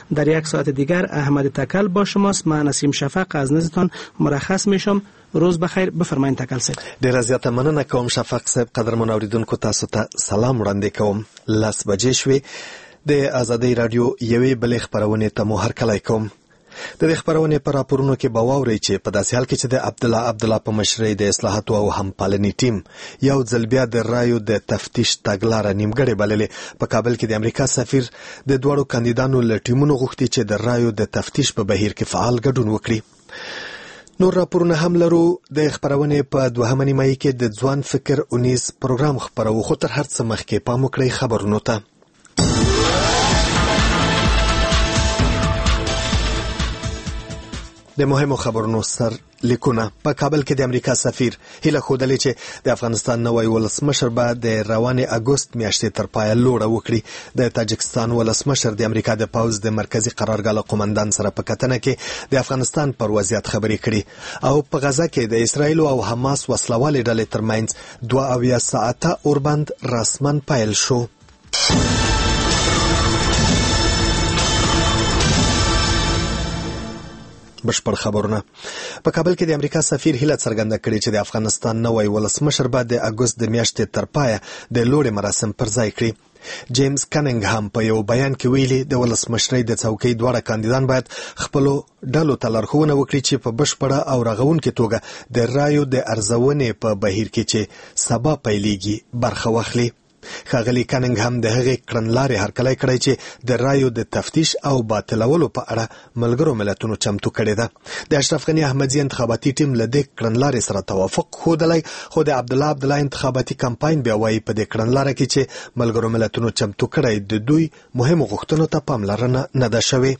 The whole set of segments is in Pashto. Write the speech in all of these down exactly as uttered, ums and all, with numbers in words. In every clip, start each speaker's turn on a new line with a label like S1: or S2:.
S1: در یک ساعت دیگر احمد تکل با شماست. من نسیم شفق از نزدتان مرخص میشم. روز بخیر. بفرمایید تکل صاحب.
S2: ډیره زیاته مننه کوم شفق صاحب. قدرمن اوریدونکو تاسو ته سلام وړاندې کوم. لس بجې شوې. د آزادۍ رادیو یوې بلې خپرونې ته مو هرکلی کوم. د دې خپرونې په راپورونو کې به واورئ چې په داسې حال کې چې د عبدالله عبدالله په مشرۍ د اصلاحاتو او همپالنې ټیم یو ځل بیا د رایو د تفتیش تګلاره نیمګړې بللې. په کابل کې د امریکا سفیر د دواړو کاندیدانو له ټیمونو غوښتي چې د رایو د تفتیش په بهیر کې فعال ګډون وکړي. نور راپورونه هم لرو. د خپرونې په دوهمه نیمایي کې د ځوان فکر اونیز پروګرام خپرو، خو تر هر څه مخکې پام وکړئ خبرونو ته. د مهمو خبرونو سر لیکونه. په کابل کې د امریکا سفیر هیله ښودلې چې د افغانستان نوی ولسمشر به د روانې اګوست میاشتې تر پایه لوړه وکړي. د تاجکستان ولسمشر د امریکا د پوځ د مرکزی قرارګاه له قومندان سره په کتنه کې د افغانستان پر وضعیت خبرې کړي. او په غزه کې د اسرایل او حماس وسلوالې ډلې ترمنځ دوه اویا ساعته اوربند رسماً پیل شو. بشپړ خبرونه. په کابل کې د امریکا سفیر هیله څرګنده کړې چې د افغانستان نوی ولسمشر به د اګوست د میاشتې تر پایه د لوړې مراسم پر ځای کړي. جیمز کننګهام په یو بیان کې ویلي د ولسمشرۍ د څوکۍ دواړه کاندیدان باید خپلو ډلو ته لارښوونه وکړي چې په بشپړه او رغونکې توګه د رایو د ارزونې په بهیر کې چې سبا پیلیږي برخه واخلي. ښاغلي کننګهام د هغې کړنلارې هرکلی کړی چې د رایو د تفتیش او باطلولو په اړه ملګرو ملتونو چمتو کړې ده. د اشرف غني احمدزي انتخاباتي ټیم له دې کړنلارې سره توافق ښودلی، خو د عبدالله عبدالله انتخاباتي کمپاین بیا وایي په دې کړنلاره کې چې ملګرو ملتونو چمتو کړی د دوی مهمو غوښتنو ته پاملرنه نه ده شوې.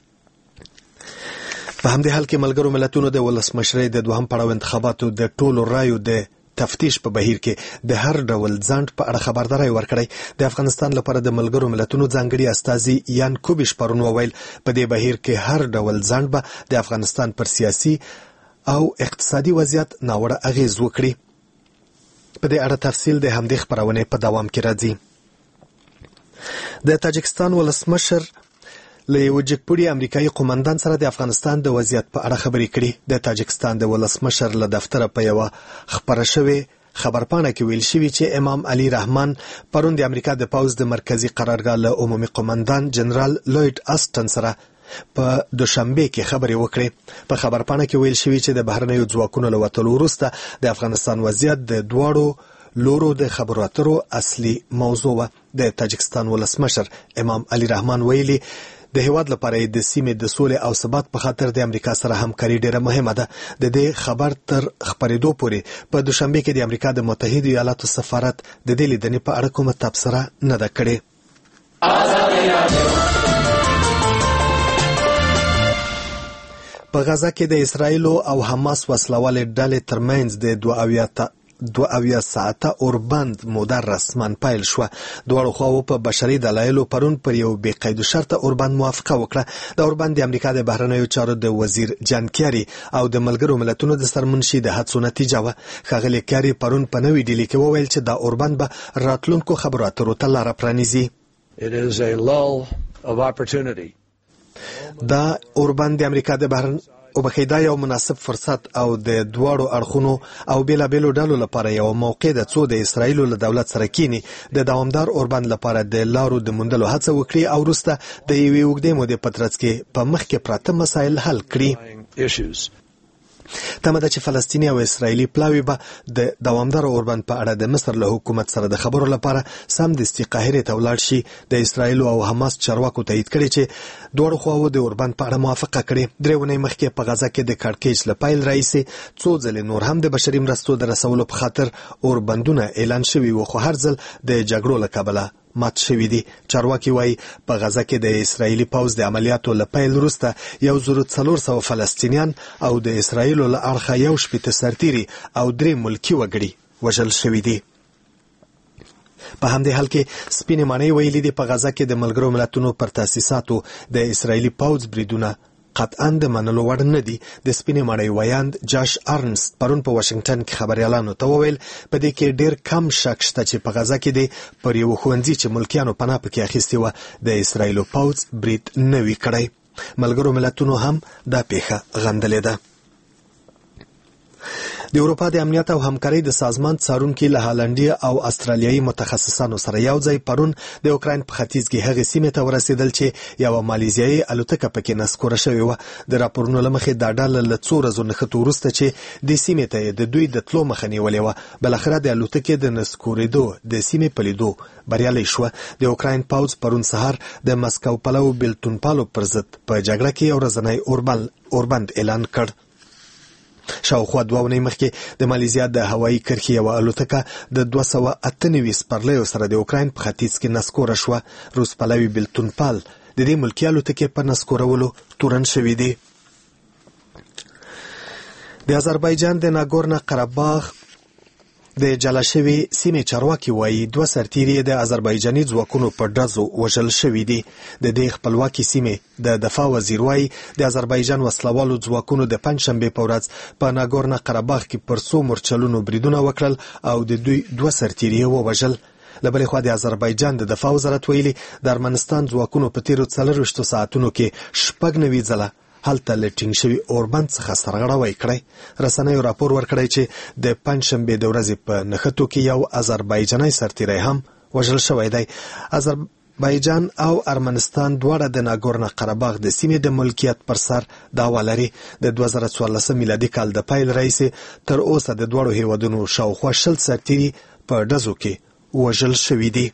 S2: په همدې حال کې ملګرو ملتونو د ولسمشرۍ د دوهم پړاو انتخاباتو د ټولو رایو د تفتیش په بهیر کې د هر ډول ځنډ په اړه خبرداری ورکړی. د افغانستان لپاره د ملګرو ملتونو ځانګړي استازي یان کوبیش پرون وویل په دې بهیر کې هر ډول ځنډ به د افغانستان پر سیاسي او اقتصادي وضعیت ناوړه اغیز وکړي. په دې اړه تفصیل د همدې خپرونې په دوام کې راځي. د تاجکستان ولسمشر له یو جګپوړي امریکایي قومندان سره د افغانستان د وضعیت په اړه خبرې کړي. د تاجکستان د ولسمشر له دفتره په یوه خپره شوې خبرپاڼه کې ویل شوي چې امام علي رحمان پرون د امریکا د پوځ د مرکزی قرارګاه له عمومي قومندان جنرال لوید آسټن سره په دوشنبه کې خبرې وکړې. په خبرپاڼه کې ویل شوي چې د بهرنیو ځواکونو له وتلو وروسته د افغانستان وضعیت د دواړو لورو د خبرو اترو اصلي موضوع وه. د تاجکستان ولسمشر امام علي رحمان ویلي د هیواد لپاره د سیمې د سولې او ثبات په خاطر د امریکا سره همکاري ډیره مهمه ده. د دې خبر تر خبرېدو پورې په دوشنبه کې د امریکا د متحده ایالاتو سفارت د دې لیدنې په اړه کومه تبصره نه ده کړې. په غزه کې د اسرایل او حماس وسلوالې ډلې ترمنځ د دوه اویا دوه اویا ساعته اوربند موده رسما پیل شوه. دواړو خواوو په بشري دلایلو پرون پر یو بې قید شرطه اوربند موافقه وکړه. د اوربند د امریکا د بهرنیو چارو د وزیر جان کیری او د ملګرو ملتونو د سرمنشي د هڅو نتیجه وه. ښاغلي کیری پرون په نوې ډیلي کې وویل چې دا اوربند به راتلونکو خبرو اترو ته لاره پرانیزي. دا اوربند د امریکا د بهرن او بخیدا یو مناسب فرصت او د دواړو اړخونو او بیلابیلو ډلو لپاره یو موقع ده څو د اسرایل له دولت سره کینی د دوامدار اوربند لپاره د لارو د موندلو هڅه وکړي او وروسته د یوې اوږدې مودې په ترڅ کې په مخ کې پراته مسایل حل کړي. تمه ده چې فلسطیني او اسرایلي پلاوی به د دوامدار اوربند په اړه د مصر له حکومت سره د خبرو لپاره سمدستي قاهرې ته ولاړ شي. د اسرایل او حماس چارواکو تایید کړي چې دواړو خواوو د اوربند په اړه موافقه کړې. درې ونې مخکې په غزه کې د کړکېچ له پیل راهیسې څو ځلې نور هم د بشري مرستو د رسولو په خاطر اوربندونه اعلان شوي وو، خو هر ځل د جګړو له کبله مات شوي دي. چارواکي وایي په غزه کې د اسرایلي پوځ د عملیاتو له پیل وروسته یو زر څلور سوه فلسطینیان او د اسرایلو له اړخه یو شپېته سرتیري او درې ملکي وګړي وژل شوي دي. په همدې حال کې سپینې ماڼۍ ویلي دي په غزه کې د ملګرو ملتونو پر تاسیساتو د اسرایلي پوځ بریدونه قطعا د منلو وړ نه دي. د سپینې ماڼۍ ویاند جاش ارنست پرون په واشنگټن کې خبريالانو ته وویل په دې کې ډیر کم شک شته چې په غزه کې د پر یو ښوونځي چې ملکیانو پناه پکې اخیستې وه د اسرایلو پوځ برید نه وي کړی. ملګرو ملتونو هم دا پیښه غندلې ده. د اروپا د امنیت او همکارۍ د سازمان څارونکي له هالندي او استرالیایي متخصصانو سره یو ځای پرون د اوکراین په ختیځ کې هغې سیمې ته ورسېدل چې یوه مالیزیایي الوتکه پکې نسکوره شوې وه. د راپورونو له مخې دا ډله له څو ورځو نښتو وروسته چې دې سیمې ته د دوی د تلو مخه نیولې وه بلاخره د الوتکې د نسکورېدو د سیمې په لیدو بریالی شوه. د اوکراین پوځ پرون سهار د مسکو پلو بیلتون پالو پر ضد په جګړه کې یو ورځنی اوربند اعلان کړ. شاوخوا دوه اونۍ مخکې د مالیزیا د هوایي کرښې یوه الوتکه د دوه سوه اته نوي سپرلیو سره د اوکراین په ختیځ کې نسکوره شوه. روس پلوي بیلتون پال د دې ملکي الوتکې په نسکورولو تورن شوي دي. د آذربایجان د ناګورنو قرهباغ د جلا شوي سیمې چارواکي وایي دوه سرتیري د آذربایجاني ځواکونو په ډزو وژل شوي دي. د دې خپلواکي سیمې د دفاع وزیر وایي د آذربایجان وسلوالو ځواکونو د پنجشنبې په ورځ په ناګورنو قرهباغ کې پر څو مورچلونو بریدونه وکړل او د دوی دوه سرتیري ووژل. له بلې خوا د آذربایجان د دفاع وزارت ویلي د ارمنستان ځواکونو په تیرو څلرویشتو ساعتونو کې شپږ نوي ځله هلته له ټینګ شوي اوربند څخه سرغړوی کړی. رسنیو راپور ورکړی چې د پنجشنبې د ورځې په نښتو کې یو آذربایجاني سرتیری هم وژل شوی دی. آذربایجان او ارمنستان دواړه د ناګورنو قرهباغ د سیمې د ملکیت پر سر دعوا لري. د دوه زره څوارلسم میلادي کال د پیل راهیسې تر اوسه د دواړو هیوادونو شاوخوا شل سرتیري په ډزو کې وژل شوي دي.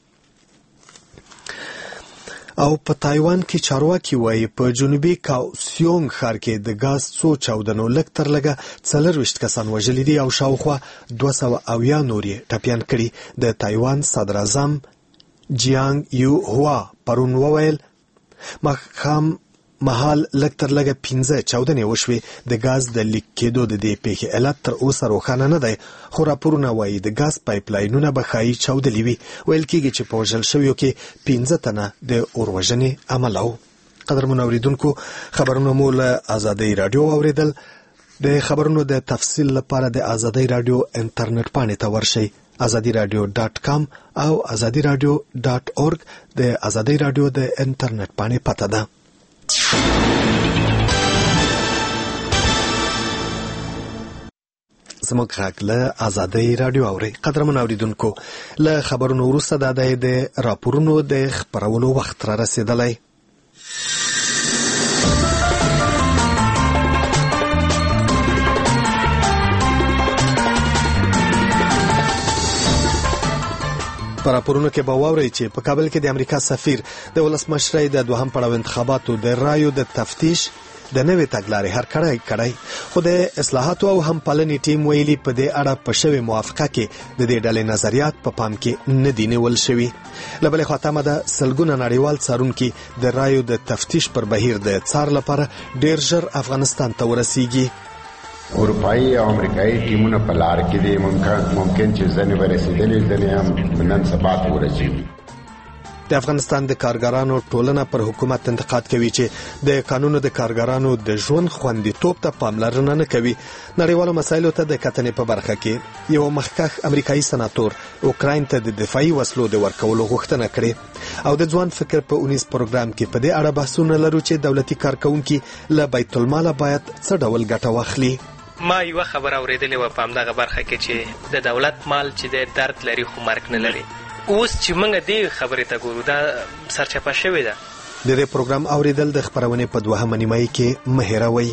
S2: او په تایوان کې چارواکي وایي په جنوبي کاوسیونګ ښار کې د غاز څو چاودنو لږ تر لږه څلرویشت کسان وژلي دي او شاوخوا دوه سوه اویا نور یې ټپیان کړي. د تایوان صدراعظم جیانګ یو هوا پرون وویل ماښام مهال لږ تر لږه پنځه چاودنې وشوې. د غاز د لیک کېدو د دې پیښې علت تر اوسه روښانه نه دی خو راپورونه وایي د غاز پایپ لاینونه به ښایي چاودلي وي. ویل کېږي چې په وژل شویو کې پنځه تنه د اوروژنې عمله وو. قدرمنو اورېدونکو خبرونه مو له ازادۍ راډیو واورېدل. د خبرونو د تفصیل لپاره د ازادۍ راډیو انټرنیټ پاڼې ته ورشئ ازادي راډیو ډاټ کام او ازادي راډیو ډاټ اورګ د ازادۍ راډیو د انټرنیټ پاڼې پته ده. زموږ غږ له ازادۍ راډیو اورئ. قدرمن اورېدونکو له خبرونو وروسته دا دی د راپورونو د خپرولو وخت را رسېدلی. په راپورونو کې به واورئ چې په کابل کې د امریکا سفیر د ولسمشرۍ د دوهم پړاو انتخاباتو د رایو د تفتیش د نوې تګلارې هرکړی کړی خو د اصلاحاتو او همپالنې ټیم ویلي په دې اړه په شوې موافقه کې د دې ډلې نظریات په پام کې نه دي نیول شوي. له بلې خوا تمه ده سلګونه نړیوال څارونکي د رایو د تفتیش پر بهیر د څار لپاره ډیر ژر افغانستان ته ورسیږي.
S3: اروپایي او امریکایي ټیمونه په لار کې دي. ممکن ممکن چې ځنې ورسېدلې ځنې هم نن سبا ته ورسېږي.
S2: د افغانستان د کارګرانو ټولنه پر حکومت انتقاد کوي چې د قانونو د کارګرانو د ژوند خوندیتوب ته پاملرنه نه کوي. نړیوالو مسایلو ته د کتنې په برخه کې یو مخکښ امریکایي سناتور اوکراین ته د دفاعي وسلو د ورکولو غوښتنه کړې او د ځوان فکر په اونیز پروګرام کې په دې اړه بحثونه لرو چې دولتي کارکونکي له بیت المال باید څه ډول ګټه واخلي.
S4: ما یو خبر اوریدلې و په همدغه برخه کې چې د دولت مال چې د درد لري خو مرګ نه لري. اوس چې موږ دې خبرې ته ګورو دا سرچپه شوې ده.
S2: د دې پروګرام اوریدل د خبرونې په دوهمه نیمایي کې مه هېروئ.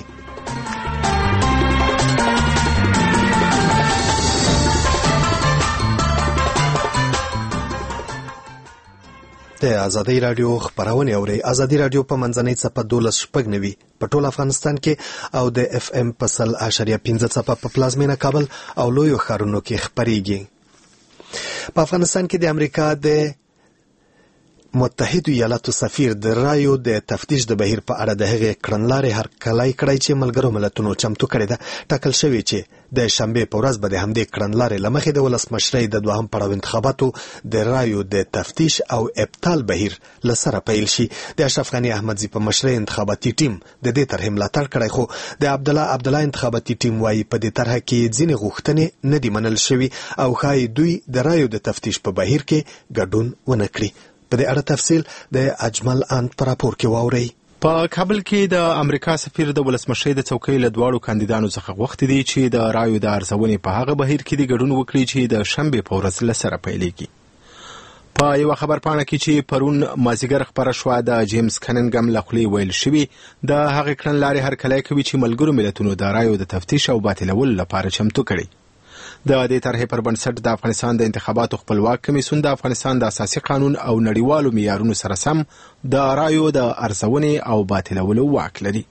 S2: د ازادۍ راډیو خبرونه اوري. ازادۍ راډیو په منځنۍ څپه دولس شپږ نوي په ټول افغانستان کې او د اف ام په سل اشاریه پنځه څپه په پلازمینه کابل او لویو ښارونو کې خبريږي. په افغانستان کې د امریکا د متحدو ایالاتو سفیر د رایو د تفتیش د بهیر په اړه د هغې کړنلارې هرکلی کړی چې ملګرو ملتونو چمتو کړې ده. ټاکل شوې چې د شنبې په ورځ به د همدې کړنلارې له مخې د ولسمشرۍ د دوهم پړاو انتخاباتو د رایو د تفتیش او ابطال بهیر له سره پیل شي. د اشرف غني احمدزي په مشرۍ انتخاباتي ټیم د دې طرحې ملاتړ کړی، خو د عبدالله عبدالله انتخاباتي ټیم وایي په دې طرحه کې ځینې غوښتنې نه دي منل شوي او ښایي دوی د رایو د تفتیش په بهیر کې ګډون ونه کړي. په دې اړه تفصیل د اجمل انت په راپور کې واورئ.
S5: په کابل کې د امریکا سفیر د ولسمشرۍ د څوکۍ له دواړو کاندیدانو څخه غوښتي دي چې د رایو د ارزونې په هغه بهیر کې د ګډون وکړي چې د شنبې په ورځ له سره پیلېږي. په یوه خبرپاڼه کې چې پرون مازیګر خپره شوه د جیمز کننګم له خولې ویل شوي د هغې کړنلارې هرکلی کوي چې ملګرو ملتونو د رایو د تفتیش او باطلولو لپاره چمتو کړي. د دې طرحې پر بنسټ د افغانستان د انتخاباتو خپلواک کمیسیون د افغانستان د اساسي قانون او نړیوالو معیارونو سره سم د رایو د ارزونې او باطلولو واک لري.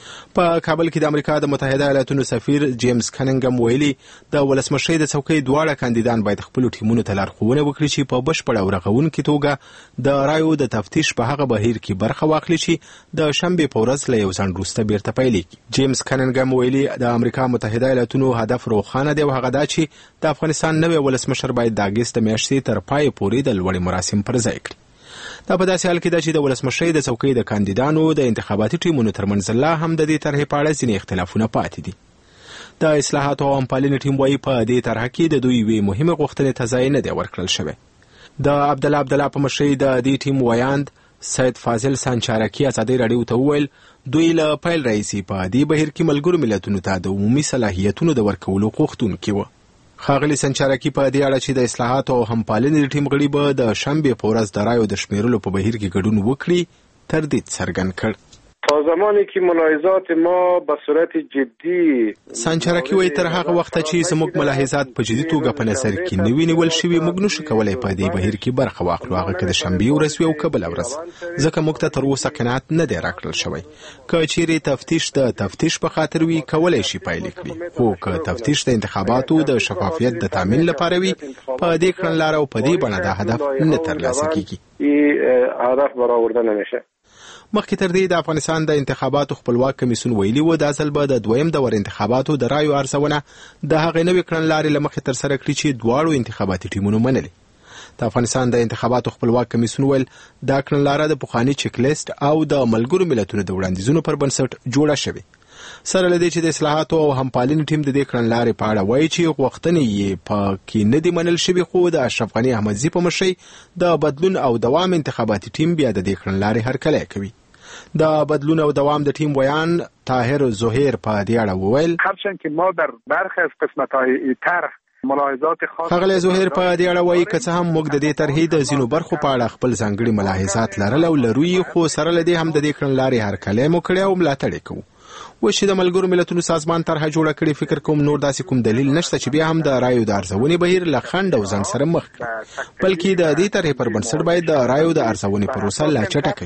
S5: په کابل کې د امریکا د متحده ایالاتونو سفیر جیمز کننګم ویلي د ولسمشرۍ د څوکۍ دواړه کاندیدان باید خپلو ټیمونو ته لارښوونه وکړي چې په بشپړه او رغونکې توګه د رایو د تفتیش په هغه بهیر کې برخه واخلي چې د شنبې په ورځ له یو ځنډ وروسته بیرته پیلېږي. جیمز کننګم ویلي د امریکا متحده ایالاتونو هدف روښانه دی او هغه دا چې د افغانستان نوی ولسمشر باید د اګست میاشتې تر پایه پورې د لوړې مراسم پر ځای کړي. دا په داسې حال کې ده چې د ولسمشرۍ د څوکۍ د کاندیدانو د انتخاباتي ټیمونو ترمنځ لا هم د دې طرحې په اړه ځینې اختلافونه پاتې دي. د اصلاحاتو او همپالنې ټیم وایي په دې طرحه کې د دوی یوې مهمې غوښتنې ته ځای نه دی ورکړل شوی. د عبدالله عبدالله په مشرۍ د دې ټیم ویاند سید فاضل سانچارکي ازادۍ راډیو ته وویل دوی له پیل راهیسې په دې بهیر کې ملګرو ملتونو ته د عمومي صلاحیتونو د ورکولو غوښتونکي وو. ښاغلي سنچارکي په دې اړه چې د اصلاحاتو او همپالنې ټیم غړي به د شنبې په ورځ د رایو د شمیرلو په بهیر کې ګډون وکړي تردید څرګند کړ.
S6: تا زمانی که ملاحظات ما به صورت جدی
S5: سانچارکي وایي تر هغه وخته چې زموږ ملاحظات په جدي توګه په نظر کې نه وي نیول شوي موږ نشو کولی په دې بهیر کې برخه واخلو، هغه که د شنبې ورځ وي او که بله ورځ، ځکه موږ ته تر اوسه قناعت نه دی راکړل شوی. که چیرې تفتیش د تفتیش په خاطر وي کولی شي پایلې کړي، خو که تفتیش د انتخاباتو د شفافیت د تامین لپاره وي په دې کړنلاره او په دې بڼه دا هدف نه ترلاسه کیږي.
S6: هدف برآورده نمیشه.
S5: مخکې تر دې د افغانستان د انتخاباتو خپلواک کمیسیون ویلي و دا ځل به د دویم دور انتخاباتو د رایو ارزونه د هغې نوې کړنلارې له مخې ترسره کړي چې دواړو انتخاباتي ټیمونو منلې. د افغانستان د انتخاباتو خپلواک کمیسیون ویل دا کړنلاره د پخواني چیک لیست او د ملګرو ملتونو د وړاندیزونو پر بنسټ جوړه شوې. سره له دې چې د اصلاحاتو او همپالنې ټیم د دې کړنلارې په اړه وایي چې غوښتنې یې په کې نه دي منل شوي، خو د اشرف غني احمدزي په مشرۍ د بدلون او دوام انتخاباتي ټیم بیا د دې کړنلارې هرکلی کوي. د بدلون او دوام د ټیم ویان طاهر زهیر په دې اړه وویل
S6: هرچند که ما در برخی از قسمت‌های طرح ملاحظات خاص
S5: ښاغلی زهیر په دې اړه وایي که څه هم موږ د دې طرحې د ځینو برخو په اړه خپل ځانګړي ملاحظات لرل او لرو یې، خو سره له دې هم د دې کړنلارې هرکلی مو کړی او ملاتړ یې کوو. اوس چې د ملګرو ملتونو سازمان طرحه جوړه کړې فکر کوم نور داسې کوم دلیل نشته چې بیا هم د رایو د ارزونې بهیر له خنډ او ځنډ سره مخ کړي، بلکې د دې طرحې پر بنسټ باید د رایو د ارزونې پروسه لا چټکه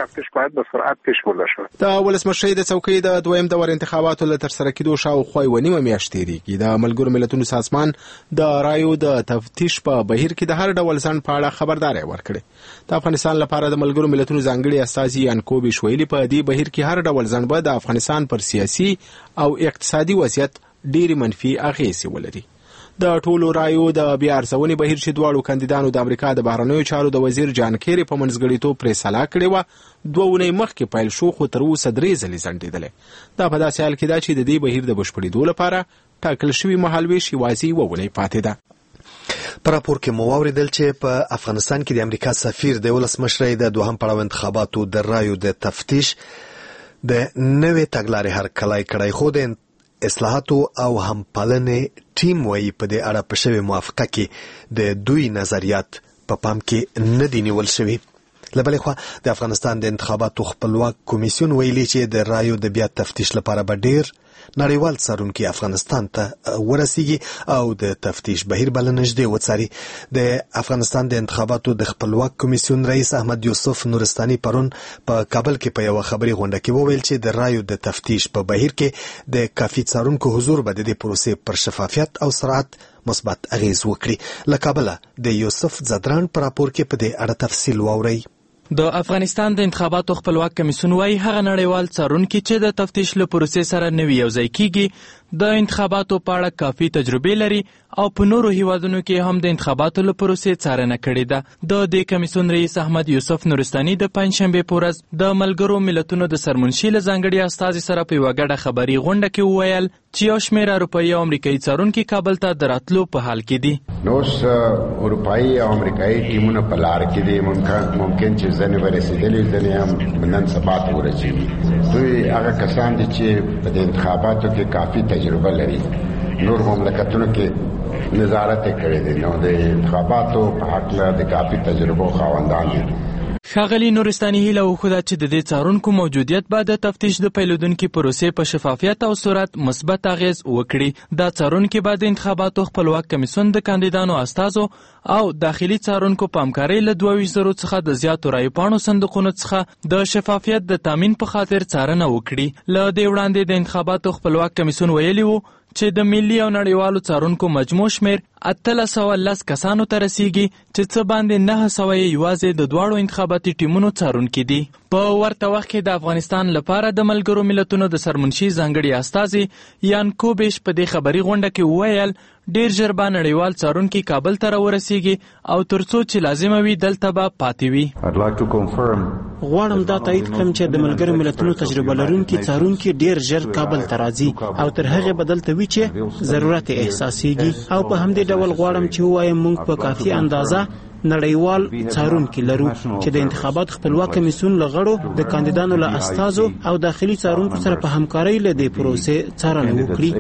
S5: شي. د ولسمشرۍ د څوکۍ د دویم دور انتخاباتو له ترسره کېدو شاوخوا یوه نیمه میاشت تېرېږي. د ملګرو ملتونو سازمان د رایو د تفتیش په بهیر کې د هر ډول ځنډ په اړه خبرداری ورکړې. د افغانستان لپاره د ملګرو ملتونو ځانګړي استازي یانکوبي شویلي په دې بهیر کې هر ډول ځنډ به د افغانستان پر سیاسي او اقتصادي وضعیت ډېرې منفي اغېزې ولري. د ټولو رایو د بیا ارزونې بهیر چې دواړو کاندیدانو د امریکا د بهرنیو چارو د وزیر جان کیري په منځګړیتوب پرې سلا کړې وه، دوه اونۍ مخکې پیل شو خو تر اوسه درې ځلې ځنډېدلی. دا په داسې حال کې ده چې د دې بهیر د بشپړېدو لپاره ټاکل شوي مهالویش یوازې یوه اونۍ پاتې ده.
S2: په راپور کې مو واورېدل چې په افغانستان کې د امریکا سفیر د ولسمشرۍ د دوهم پړاو انتخاباتو د رایو د تفتیش د نوې تګلارې هرکلی کړی، خو د اصلاحاتو او همپالنې ټیم وایي په دې اړه په شوې موافقه کې د دوی نظریات په پام کې نه دي نیول شوي. له بلې خوا د افغانستان د انتخاباتو خپلواک کمیسیون ویلي چې د رایو د بیا تفتیش لپاره به ډېر نړیوال څارونکي افغانستان ته ورسیږي او د تفتیش بهیر به له نږدې وڅاري. د افغانستان د انتخاباتو د خپلواک کمیسیون رئیس احمد یوسف نورستاني پرون په کابل کې په یوه خبري غونډه کې وویل چې د رایو د تفتیش په بهیر کې د کافي څارونکو حضور به د دې پروسې پر شفافیت او سرعت مثبت اغیز وکړي. له کابله د یوسف زدران په راپور کې په دې اړه تفصیل واورئ.
S7: د افغانستان د انتخاباتو خپلواک کمیسیون وايي هغه نړیوال څارونکي چې د تفتیش له پروسې سره نوي یوځای کیږي د انتخاباتو په اړه کافي تجربې لري او په نورو هیوادونو کې هم د انتخاباتو له پروسې څارنه کړې ده. د دې کمیسیون رئیس احمد یوسف نورستاني د پنجشنبې په ورځ د ملګرو ملتونو د سرمنشي له ځانګړي استازي سره په یوه ګډه خبري غونډه کې وویل چې یو شمېر اروپایي او امریکایي څارونکي کابل ته د راتلو په حال کې دي.
S3: نو اروپایي او امریکایي ټیمونه په لار کې دي، ممکن چې ځنې به رسېدلي ځنې هم نن سبا ته ورسېږي. دوی هغه کسان دي چې په انتخاباتو کې کافي تجربه لري، نور مملکتونو کې نظارت کړی دی، نو د انتخاباتو په حق د کافي تجربو خاوندان دي.
S7: ښاغلي نورستاني هیله وښوده چې د دې څارونکو موجودیت به د تفتیش د پیلودونکي پروسې په شفافیت او سرعت مثبت اغیز وکړي. دا څارونکي به د انتخاباتو خپلواک کمیسیون د کاندیدانو استازو او داخلي څارونکو په همکارۍ له دوه ویشت زرو څخه د زیاتو رایو پاڼو صندوقونو څخه د شفافیت د تامین په خاطر څارنه وکړي. له دې وړاندې د انتخاباتو خپلواک کمیسیون ویلي وو چې د ملي او نړیوالو څارونکو مجموع شمېر اتلس سوه لس کسانو ته رسیږي چې څه باندې نهه سوه یې یوازې د دواړو انتخاباتي ټیمونو څارونکي دي. په ورته وخت کې د افغانستان لپاره د ملګرو ملتونو د سرمنشي ځانګړي استازي یان کوبیش په دې خبري غونډه کې وویل ډیر ژر به نړیوال څارونکي کابل ته راورسیږي او تر څو چې لازمه وي دلته به پاتې وي.
S8: غواړم دا تایید کړم چې د ملګرو ملتونو تجربه لرونکي څارونکي ډیر ژر کابل ته راځي او تر هغې به دلته وي چې ضرورت احساسیږي، او په همدې ډول غواړم چې ووایم موږ په کافي اندازه نړیوال څارونکي لرو چې د انتخابات خپلواک کمیسیون له غړو د کاندیدانو له استازو او داخلي څارونکو سره په همکارۍ له دې پروسې څارنه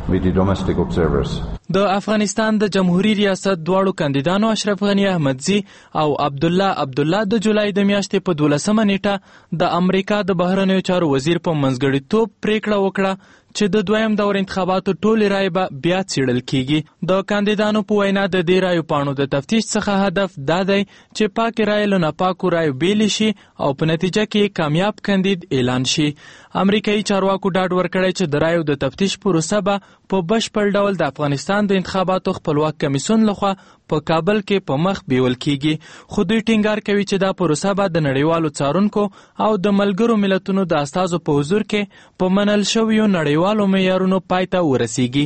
S8: وکړي.
S7: د افغانستان د جمهوریت ریاست دواړو کاندیدانو اشرف غنی احمدزي او عبدالله عبدالله د جولای د میاشتې په دولسمه نیټه د امریکا د بهرنیو چارو وزیر په منځګړیتوب پریکړه وکړه چې د دویم دور انتخاباتو ټولې رایې به بیا څیړل کیږي. د کاندیدانو په وینا د دې رایو پاڼو د تفتیش څخه هدف دا دی چې پاکې رایې له ناپاکو رایو بیلې شي او په نتیجه کې کامیاب کاندید اعلان شي. امریکایي چارواکو ډاډ ورکړی چې د رایو د تفتیش پروسه به په بشپړ ډول د افغانستان د انتخاباتو خپلواک کمیسیون لخوا په کابل کې په مخ بیول کیږي، خو دوی ټینګار کوي چې دا پروسه به د نړیوالو څارونکو او د ملګرو ملتونو د استازو په حضور کې په منل شویو نړیوالو معیارونو پای ته ورسیږي.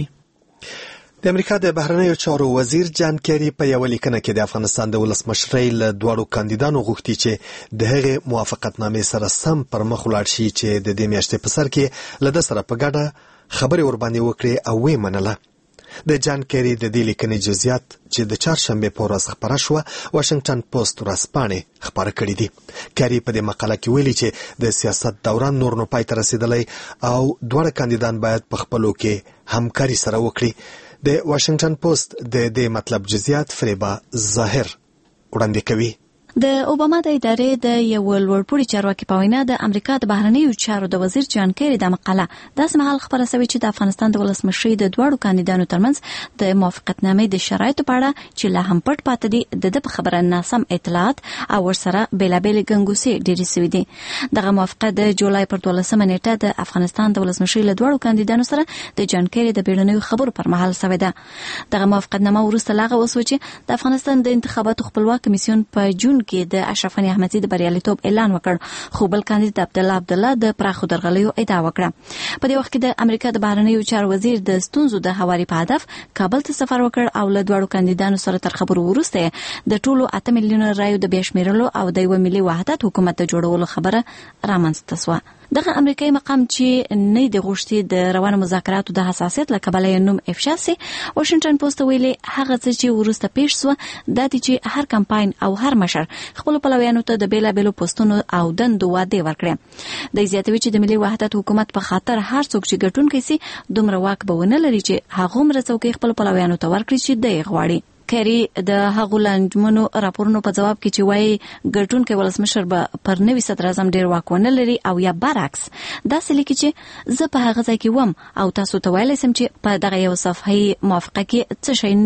S2: د امریکا د بهرنیو چارو وزیر جان کیری په یو لیکنه کې د افغانستان د ولسمشرۍ له دواړو کاندیدانو غوښتي چې د هغې موافقتنامې سره سم پر مخ ولاړ شي چې د دې میاشتې په سر کې له ده سره په ګډه خبرې ورباندې وکړي او ویې منله. د جان کیری د دې لیکنې جزئیات چې د چهارشنبې په ورځ خپره شوه واشنګټن پوسټ ورځپاڼې خپاره کړي دي. کیری په دې مقاله کې ویلي چې د سیاست دوران نور نو پای ته رسېدلی او دواړه کاندیدان باید په خپلو کې همکاري سره وکړي. د واشنګټن پوسټ د دې مطلب جزئیات فریبا ظاهر وړاندې کوي.
S9: د اوباما د ادارې د یو لوړپوړي چارواکي په وینا د امریکا د بهرنیو چارو د وزیر جان کیری د مقاله داسې مهال خبره شوې چې د افغانستان د ولسمشرۍ د دواړو کاندیدانو ترمنځ د موافقتنامې د شرایطو په اړه چې لا هم پټ پاتې دي د ده په خبره ناسم اطلاعات او ورسره بېلابېلې ګنګوسې ډېرې سوي دي. دغه موافقه د جولای پر دولسمه نیټه د افغانستان د ولسمشرۍ له دواړو کاندیدانو سره د جان کیری د بیړنیو خبرو پر مهال شوې ده. دغه موافقتنامه وروسته لا هغه وسوه چې د افغانستان د انتخاباتو خپلواک کمیسیون په جون کې د اشرف غنی احمدزي د بریالیتوب اعلان وکړ، خو بل کاندید عبدالله عبدالله د پراخو درغلیو ادعا وکړه. په دې وخت کې د امریکا د بهرنیو چارو وزیر د ستونزو د هواري په هدف کابل ته سفر وکړ او له دواړو کاندیدانو سره تر خبرو وروسته د ټولو اته میلیونه رایو د بیا شمیرلو او د یو ملي وحدت حکومت د جوړولو خبره رامنځته شوه. دغه امریکایي مقام چې نه د غوښتي د روانو مذاکراتو د حساسیت له کبله یې نوم افشا سي، واشنګټن پوسټ ویلي هغه څه چې وروسته پیښ شوه دا دی چې هر کمپاین او هر مشر خپل پلویانو ته د بیلابېلو پوسټونو او دندو وعدې ورکړي. د زیاتوي چې د ملي وحدت حکومت په خاطر هر څوک چې ګټونکی سي دومره واک به ونه لري چې هغه مر څوکۍ خپل پلویانو ته ورکړي چې دی غواړي. کیری د هغو لنډمنو راپورونو په جواب کې چې وایي ګټونکی ولسمشر به پر نوي صدر اعظم ډېر واک ونه لري او یا برعکس داسې لیکي چې زه په هغه ځای کې وم او تاسو ته ویلی سم چې په دغه یو صفحې موافقه کې څه شی نه و.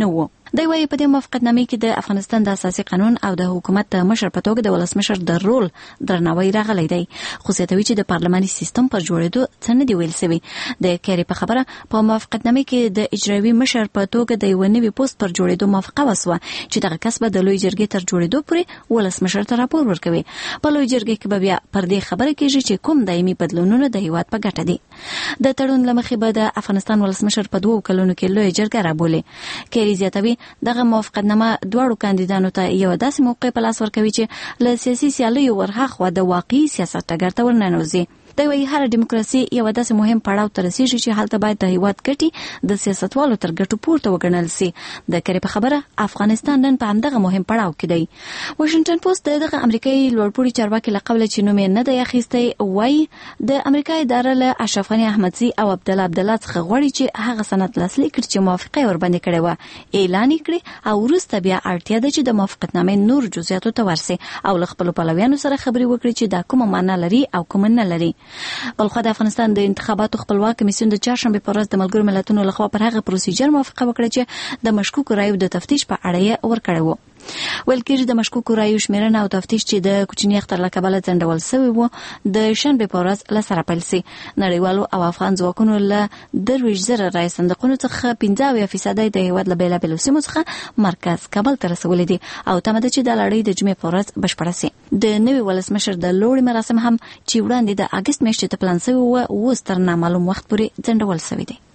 S9: دی وايي په دې موافقتنامې کې د افغانستان د اساسي قانون او د حکومت مشر په توګه د ولسمشر د رول درناوی راغلی دی، خو زیاتوي چې د پارلماني سیستم پر جوړېدو څه نه دی ویل سوي. د کېری په خبره په موافقتنامې کې د اجرایي مشر په توګه د یو نوي پوسټ پر جوړېدو موافقه وسوه چې دغه کس به د لوی جرګې تر جوړېدو پورې ولسمشر ته راپور ورکوي. په لوی جرګې کې به بیا پر دې خبره کېږي چې کوم دایمي بدلونونه د هیواد په ګټه دي. د تړون له مخې به د افغانستان ولسمشر په دوه کلونو کې لوی جرګه رابولي. کېری زیاتوي دغه موافقتنامه دواړو کاندیدانو ته یو داسې موقع په لاس ورکوي چې له سیاسي سیالیو ورهاخوا د واقعي سیاست ډګر ته ورننوځي. دی وايي هر دیموکراسي یو داسې مهم پړاو ته رسیږي چې هلته باید د هیواد ګټې د سیاستوالو تر ګټو پورته وګڼل سي. د کېری په خبره افغانستان نن په همدغه مهم پړاو کې دی. واشنگټن پوسټ دغه امریکایي لوړپوړي چارواکي له قبله چې نوم یې نه دی اخیستی وايي د امریکا اداره له اشرف غني احمدزي او عبدالله عبدالله څخه غواړي چې هغه سند لاسلیک کړي چې موافقه ورباندې کړې وه اعلان کړي او وروسته بیا اړتیا ده چې د موافقتنامې نور جزئیاتو ته ورسي او له خپلو پلویانو سره خبرې وکړي چې دا کومه معنا لري او کومه نه لري. بلخو د افغانستان د انتخاباتو خپلواک کمیسیون د چهارشنبه په ورځ د ملګرو ملتونو لخوا پر هغه پروسیجر موافقه وکړه چې د مشکوکو رایو د تفتیش په اړه یې ورکړی و. ویل کېږي د مشکوکو رایو شمیرنه او تفتیش چې د کوچني اختر له کبله ځنډول سوی و د شنبې په ورځ له سره پیل سي. نړیوالو او افغان ځواکونو له درویش زره رای صندوقونو څخه پنځه اویا فیصدۍ د هیواد له بېلابېلو سیمو څخه مرکز کابل ته رسولي دي او تمه ده چې د لړۍ د جمعې په ورځ بشپړه سي. د نوي ولسمشر د لوړې مراسم هم چې وړاندې د اګست میاشتې ته پلان سوي و اوس تر نامعلوم وخت پورې ځنډول سوي دي.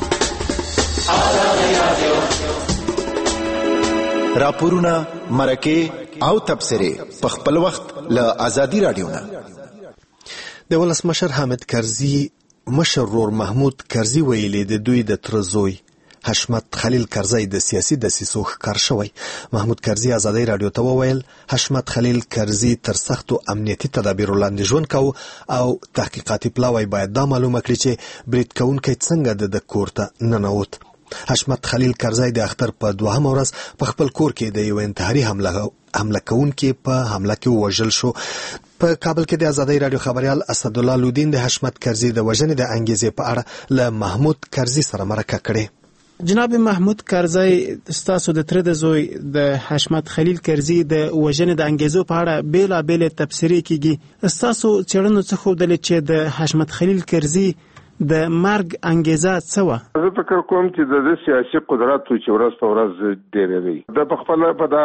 S10: راپورونه، مرکې او تبصرې په خپل وخت له ازادي رادیو نه.
S2: د ولسمشر حامد کرزي مشر ورور محمود کرزي ویلي د دوی د تره زوی حشمت خلیل کرزی د سیاسي دسیسو ښکار شوی. محمود کرزي ازادي رادیو ته وویل حشمت خلیل کرزي تر سختو امنیتي تدابیرو لاندې ژوند کوي او تحقیقاتي پلاوی باید دا معلومه کړي چې برید کوونکی څنګه د کور ته ننوت. حشمت خلیل کرزی د اختر په دوهم ورځ په خپل کور کې د یو انتحاري حمله حمله کوونکي په حمله کې وژل شو. په کابل کې د ازادي رادیو خبريال اسدالله لودین د حشمت کرزي د وژنې د انګیزې په اړه له محمود کرزي سره مرکه کړې.
S8: جناب محمود کرزی ستاسو د تره د زوی د حشمت خلیل کرزي د وژنې د انګیزو په اړه بیلا بیل تبصرې کیږي. ستاسو څېړنو څه ښودلې چې د حشمت خلیل کرزي د مرګ انګیزه څه وه؟
S11: زه فکر کوم چې د سیاسي قدرت چې ورځ په ورځ ډېروي د په خپل په دا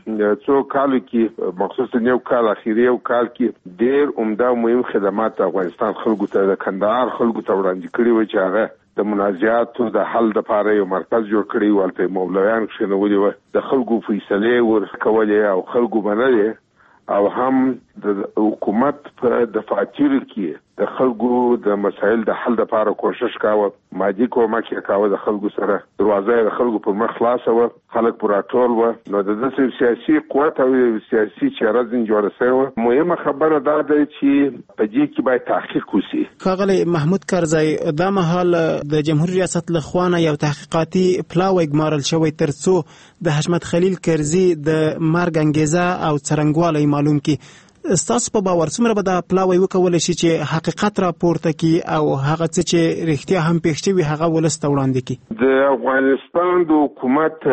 S11: څو کالو کې مخصوصا یو کال اخیری یو کال کې ډېر عمده مهم خدمات افغانستان خلکو ته د کندهار خلکو ته وړاندې کړي و چې هغه د منازعاتو د حل لپاره یو مرکز جوړ کړی و، هلته مولویان کښېنولي وو، د خلکو فیصلې ورکولې او خلکو منلې او هم د حکومت په دفاتر کې د خلکو د مسایل د حل لپاره کوشش کاوه، مادي کومک یې کاوه، د خلکو سره دروازه د خلکو پر مخ خلاصه وه، خلک پر راټول وه. نو د داسې سیاسي قوت او سیاسي چهره ځینې جوړه سوې وه. مهمه خبره دا ده چې په دې کې باید تحقیق وشي.
S8: ښاغلی محمود کرزی دا مهال د جمهوریت ریاست له خوا نه یو تحقیقاتي پلاوی ګمارل شوی تر څو د حشمت خلیل کرزي د مرګ انګیزه او څرنګوالی معلوم کړي. ستاسو په باور څومره به دا پلاوی وکولی شي چې حقیقت راپورته کړي او هغه څه چې رښتیا هم پېښ شوي هغه ولس ته وړاندې کړي؟
S11: د افغانستان د حکومت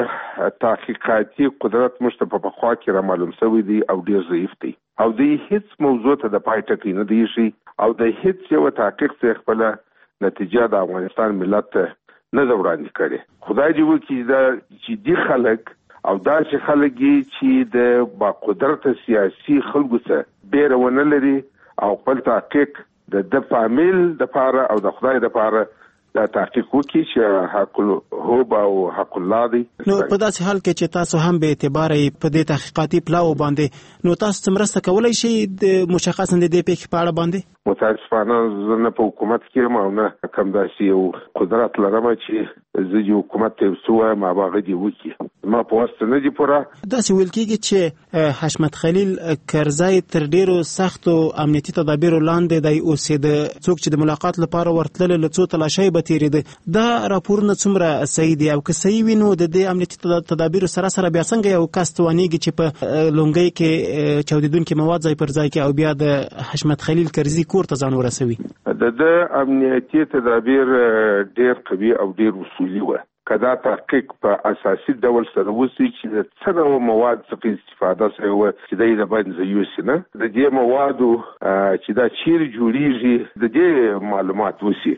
S11: تحقیقاتي قدرت موږ ته په پخوا کې را معلوم شوی دی او ډېر ضعیف دی او د هیڅ موضوع ته د پای ټکی نه دی ایښی او د هیڅ یو تحقیق څخه خپله نتیجه د افغانستان ملت ته نه ده وړاندې کړې. خدای دې وکړي دا چې دي خلک او داسې خلک چې د با قدرت سیاسي خلکو څخه بیره ونه لري او خپل تحقیق د د فامیل د پاره او د خدای د پاره دا تحقیق وکړي چې حق الهوب او حق الله دی.
S8: نو په داسې حال کې چې تاسو هم به اعتبار په دې تحقیقاتي پلاو باندې نو تاسو مرسته کولای شئ د مشخصا د دې پیښې په اړه باندې؟
S11: متاسفانه زه نه په حکومت کې یم او نه کوم داسې یو قدرت لرم چې زه د حکومت ته څه وایم او هغه دې وکړي. زما په وس نه دي پوره.
S8: داسې ویل کېږي چې حشمت خلیل کرزی تر ډېرو سختو امنیتي تدابیرو لاندې دی اوسېده. څوک چې د ملاقات لپاره ورتللی له څو تلاشۍ به تېرېده. دا راپورونه څومره صحیح دي او که صحیح وي نو د دې امنیتي تدابیرو سره سره بیا څنګه یو کس توانېږي چې په لونګۍ کې چاودېدونکي مواد ځای پر ځای کړي او بیا د حشمت خلیل کرزي کور ته ځان ورسوي؟
S11: د د امنیتي تدابیر ډېر قوي او ډېر اصولي وه. کدا تحقیق په اساسي ډول سره وسی چې د څه مواد څخه استفاده شوی و چې د دې باندې یوسي نه د دې موادو چې دا چیرې جوړیږي د دې معلومات وسی.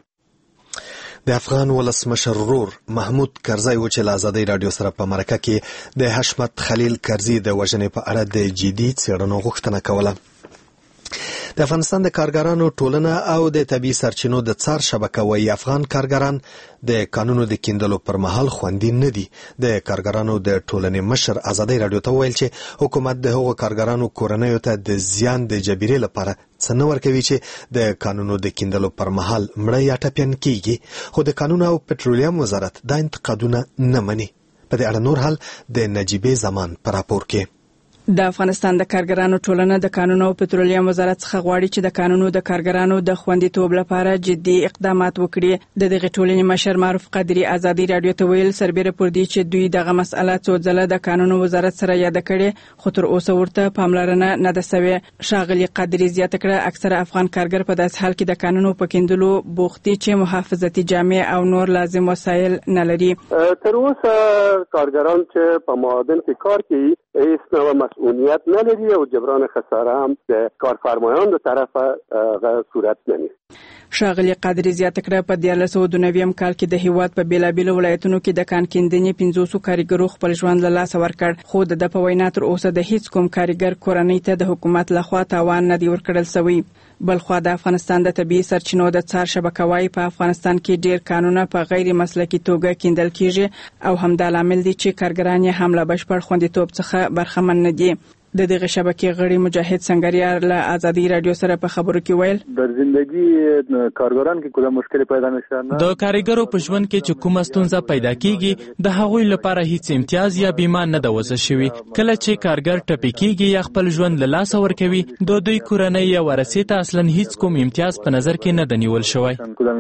S2: د افغان ولسمشر ورور محمود کرزی و چې له ازادۍ راډیو سره په مرکه کې د حشمت خلیل کرزي د وژنې په اړه د جدي څېړنو غوښتنه کوله. د افغانستان د کارګرانو ټولنه او د طبیعي سرچینو د څار شبکه وايي افغان کارګران د قانونو د کیندلو پر مهال خوندي نه دي. د کارګرانو د ټولنې مشر ازادۍ راډیو ته ویل چې حکومت د هغو کارګرانو کورنیو ته د زیان د جبیرې لپاره څه نه ورکوي چې د قانونو د کیندلو پر مهال مړه یا ټپیان کیږي، خو د قانون او پټرولیم وزارت دا انتقادونه نه مني. په دې اړه نور حال د نجیبې زمان په راپور کې.
S12: د افغانستان د کارګرانو ټولنه د قانون او پټرولیم وزارت څخه غواړي چې د قانونو د کارګرانو د خوندیتوب لپاره جدي اقدامات وکړي. د دغه ټولنې مشر معروف قادری ازادي راډیو ته ویل سربېره پر دې چې دوی دغه مسأله څو ځله د قانون وزارت سره یاد کړي خو تر اوسه ورته پاملرنه نه ده شوې. ښاغلي قادری زیاته کړه اکثره افغان کارګر په داسې حال کې د قانونو په کیندلو بوخت دي چې محافظتي جامې او نور لازم وسایل نه لري.
S13: تر اوسه کارګران چې په معادن کې کار کوي هیڅ نوع مسئولیت نداری و جبران خساره هم د کارفرمایان د طرفه صورت نمیده.
S12: ښاغلي قادری زیاته کړه په دیارلس سوه دوه نوي کال کې د هیواد په بیلابیلو ولایتونو کې د کان کیندنې پنځوسو کارګرو خپل ژوند له لاسه ورکړ، خو د ده په وینا تر اوسه د هیڅ کوم کارګر کورنۍ ته د حکومت لخوا تاوان نه دی ورکړل شوی. بلخوا د افغانستان د طبیعي سرچینو د څار شبکه وايي په افغانستان کې ډیر قانونه په غیر مسلکي توګه کیندل کیږي او همدا لامل دی چې کارګران یې هم له بشپړ خوندیتوب څخه برخمن نه دي. د دغه شبکې غړي مجاهد سنگریار له ازادي رادیو سره په خبرو کې ویل
S14: در زندگی کارګران کې کومه مشکل پیدا نشي.
S7: د کارګرو په ژوند کې چې کومه ستونزه پیدا کیږي د هغوی لپاره هیڅ امتیاز یا بیمه نه د وضع شوی. کله چې کارګر ټپي کیږي یا خپل ژوند له لاسه ورکوي د دوی کورنۍ یا ورثې ته اصلا هیڅ کوم امتیاز په نظر کې نه د نیول شوی.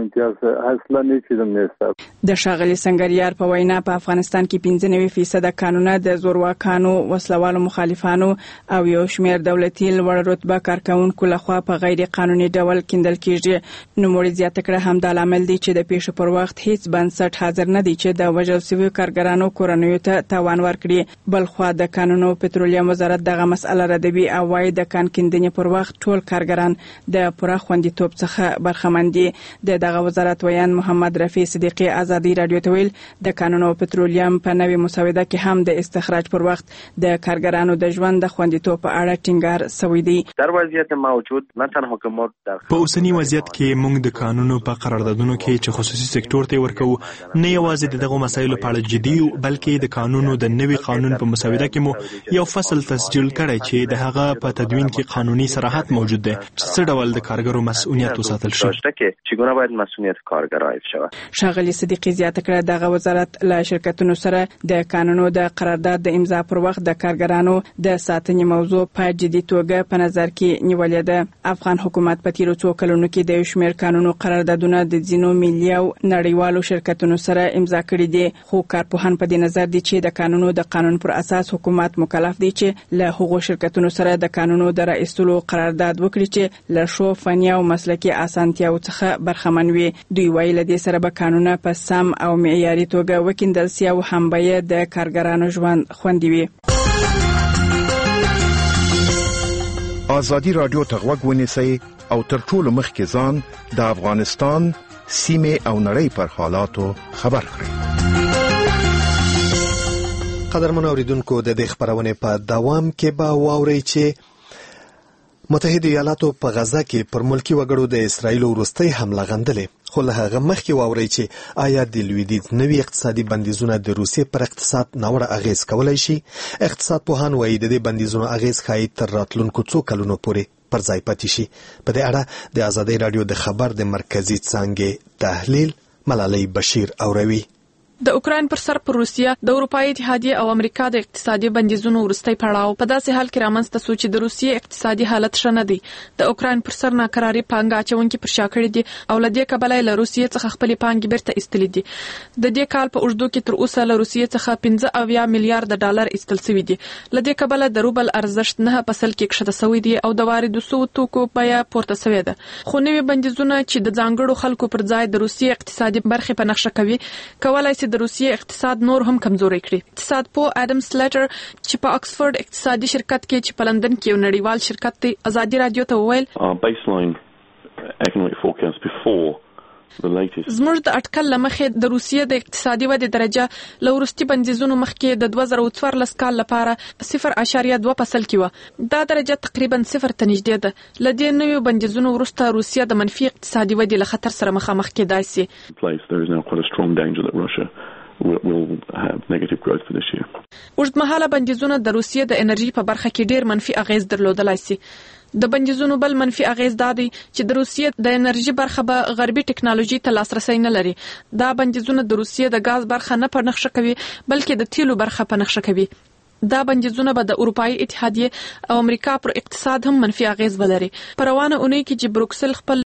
S7: د ښاغلي سنگریار په وینا په افغانستان کې پنځه نوي فیصد قانونه د زورواکانو وسلوالو مخالفانو او یو شمېر دولتي لوړ رتبه کارکونکو لخوا په غیر قانوني ډول کیندل کیږي. نوموړي زیاته کړه همدا لامل دی چې د پیښو پر وخت هیڅ بنسټ حاضر نه دی چې د وژل شویو کارګرانو کورنیو ته تاوان ورکړي. بلخوا د قانون او پټرولیم وزارت دغه مسأله ردوي او وايي د کان کیندنې پر وخت ټول کارګران د پوره خوندیتوب څخه برخمن دي. د دغه وزارت ویان محمد رفیع صدیقی ازادي رادیو ته ویل د قانون او پټرولیم په نوې مسوده کې هم د استخراج پر وخت د کارګرانو د ژوند د خوندیتوب په اړه ټینګار شوی دی.
S15: در وضعیت موجود نه تنها حکومت در
S16: په اوسنی وضعیت کې موږ د قانونو په قراردادونو کې چې خصوصي سکتور ته ورکو نه یوازې دغه مسایلو په اړه جدي یو بلکې د قانونو د نوي قانون په مسوده کې مو یو فصل تسجیل کړی چې د هغه په تدوین کې قانوني صراحت موجود دی چې څه ډول د کارګرو مسؤلیت وساتل شي
S15: چگونه باید مسئولیت کارګر حفظ شود.
S12: ښاغلي صدیقی زیاته کړه دغه وزارت له شرکتونو سره د قانونو د قرارداد د امضا پر وخت د کارګرانو د ساتنې موضوع په جدي توګه په نظر کې نیولې ده. افغان حکومت په تیرو څو کلونو کې د یو شمېر قانونو قراردادونه د ځینو ملي او نړیوالو شرکتونو سره امضا کړي دي، خو کارپوهان په دې نظر دي چې د قانونو د قانون پر اساس حکومت مکلف دی چې له هغو شرکتونو سره د قانونو د رئیسولو قرارداد وکړي چې له ښو فني او مسلکي اسانتیاو څخه برخمن وي. دوی وایي له دې سره به قانونه په سم او معیاري توګه وکیندل سي او هم به د کارګرانو ژوند خوندي وي.
S17: ازادي رادیو ته غوږ ونیسئ او تر ټولو مخکې ځان د افغانستان سیمې او نړۍ پر حالاتو خبر کړئ.
S2: قدرمن اوریدونکو د دې خبرونه په دوام کې به واورئ چې متحده ایالاتو په غزه کې پر ملکی وګړو د اسرایل وروستۍ حمله غندلې، خو له هغه مخکې واورئ چې آیا د لویدیځ نوي اقتصادي بندیزونه د روسیې پر اقتصاد ناوړه اغیز کولی شي. اقتصاد پوهان وایي د دې بندیزونو اغیز ښایي تر راتلونکو څو کلونو پورې پر ځای پاتې شي. په دې اړه د ازادۍ راډیو د خبر د مرکزي څانګې تحلیل ملالۍ بشیر اوروي.
S18: د اوکراین پر سر پر روسیه د اروپای اتحادیه او امریکا د اقتصادي بندیزونو وروستۍ پړاو په داسې حال کې رامنځته شو چې د روسیې اقتصادي حالت ښه نه دی. د اوکراین پر سر ناکراري پانګه اچونکي پر شا کړي دي او له دې کبله له روسیې څخه خپلې پانګې بیرته ایستلې دي. د دې کال په اوږدو کې تر اوسه له روسیې څخه پنځه اویا میلیارډ ډالر ایستل شوي دي. له دې کبله د روبل ارزښت نه په سل کې کښته شوی دی او د واردو شویو توکو بیه پورته شوې ده. خو نوي بندیزونه چې د ځانګړو خلکو پر ځای د روسیې اقتصادي برخې په نقشه کوي کولای شي د روسیې اقتصاد نور هم کمزوري کړی. اقتصاد پوه اډم سلیټر چې په اکسفورد اقتصادي شرکت کې چې په لندن کې یو نړیوال شرکت دی ازادي رادیو ته وویل زموږ د اټکل لمخې د روسیې د اقتصادي ودې درجه له وروستي بندیزونو مخکې د دوه زره څوارلس کال لپاره صفر اعشاریه دوه فاصل کې وه. دا درجه تقریبا صفر ته نږدې ده. له دې نویو بندیزونو وروسته روسیه د منفي اقتصادي ودې له خطر سره مخامخ کېدای سي. اوږدمهاله بندیزونه د روسیې د انرژي په برخه کې ډېر منفي اغیز درلودلای سي. د بندیزونو بل منفي اغیز دا دی چې د روسیې د انرژي برخه به غربي ټکنالوژي ته لاسرسي نه لري. دا بندیزونه د روسیې د غاز برخه نه په نقشه کوي بلکې د تیلو برخه په نقشه کوي. دا بندیزونه به د اروپאי اتحادیه او امریکا پر اقتصاد هم منفي اغیز ولري. په روانه اونۍ کې چې بروکسل خپل